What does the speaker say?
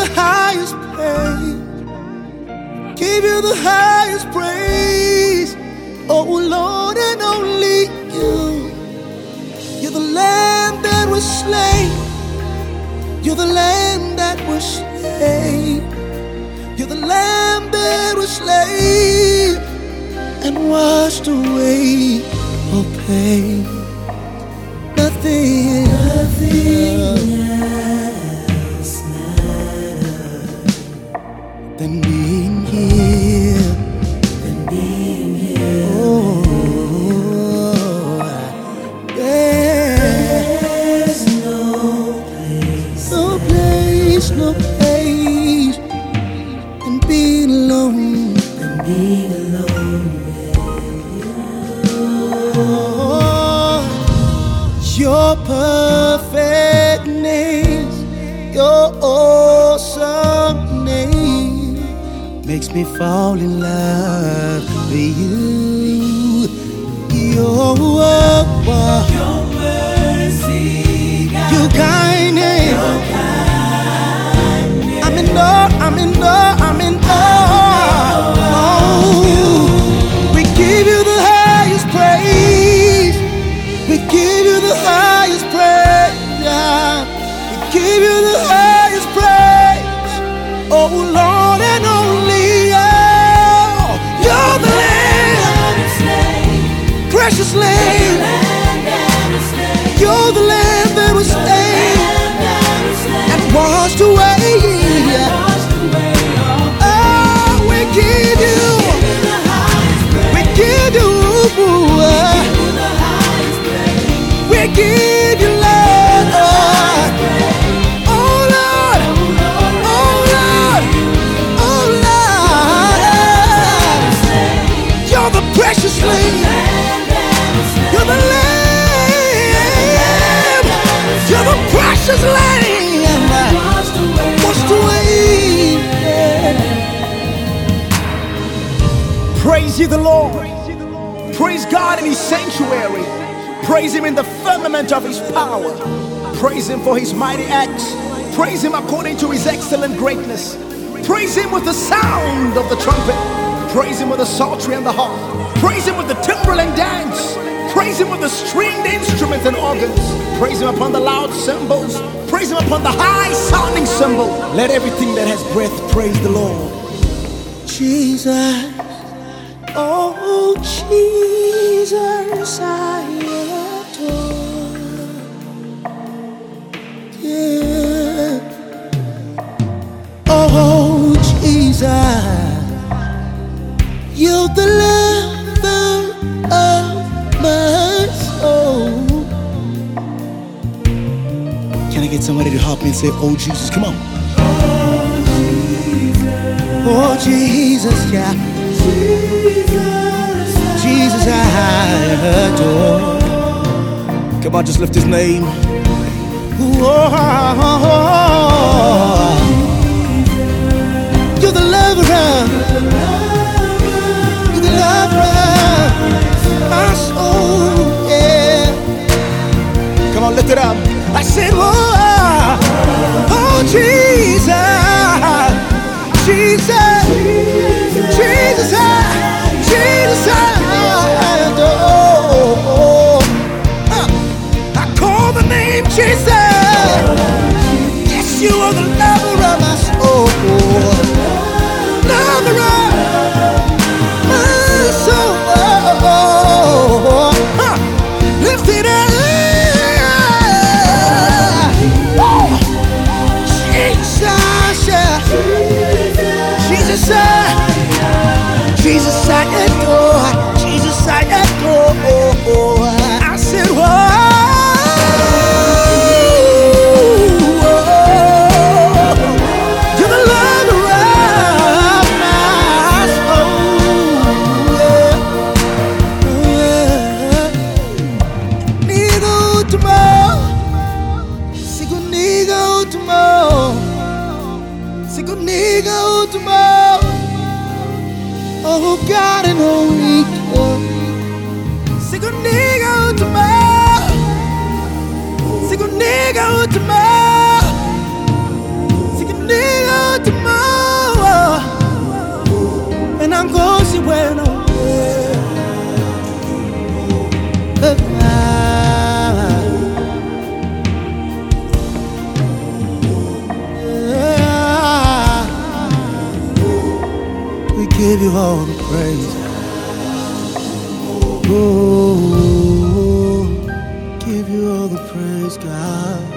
highest praise. Give you the highest praise. Oh Lord, and only you. You're the Lamb that was slain. You're the Lamb that was slain. You're the Lamb that was slain and washed away all pain. Nothing else matters than being here. Oh, yeah. There's no place than being alone. Your perfect name, your awesome name makes me fall in love with you. Your mercy, your kindness, I'm in awe, I'm in awe, I'm in awe. Oh, we give you the highest praise. We give you the highest praise. We give you the highest praise. Oh Lord, and only you. You're the Lamb, precious Lamb. You're the Lamb that was slain and washed away. Oh, we give you we give you love. Oh Lord, oh Lord, oh Lord. You're the precious Lamb. You're the Lamb. You're the precious Lamb. Washed away. Praise ye the Lord. Praise God in His sanctuary. Praise Him in the firmament of His power. Praise Him for His mighty acts. Praise Him according to His excellent greatness. Praise Him with the sound of the trumpet. Praise Him with the psaltery and the harp. Praise Him with the timbrel and dance. Praise Him with the stringed instruments and organs. Praise Him upon the loud cymbals. Praise Him upon the high sounding cymbal. Let everything that has breath praise the Lord. Jesus, oh Jesus, I adore. Yeah. Oh Jesus, you're the lover of my soul. Can I get somebody to help me and say, oh Jesus, come on. Oh Jesus, yeah. Jesus, I adore. Come on, just lift His name. Whoa. You're the lover, you're the lover of my soul, yeah. Come on, lift it up. I said, whoa, oh Jesus, Jesus, Jesus, Jesus, I adore. I call the name Jesus. Yes, you are the lover of my soul. Lover of my soul. Lift it up. Jesus, yeah. Jesus, Jesus, I adore. Jesus, I adore. I said, whoa. You're the lover of my soul. Nigo tomorrow. Sigo nigo tomorrow. Sigo nigo tomorrow. Oh God, and only God. Sigo nigo tomorrow. Sigo nigo tomorrow. Sigo nigo give you all the praise. Oh, give you all the praise, God.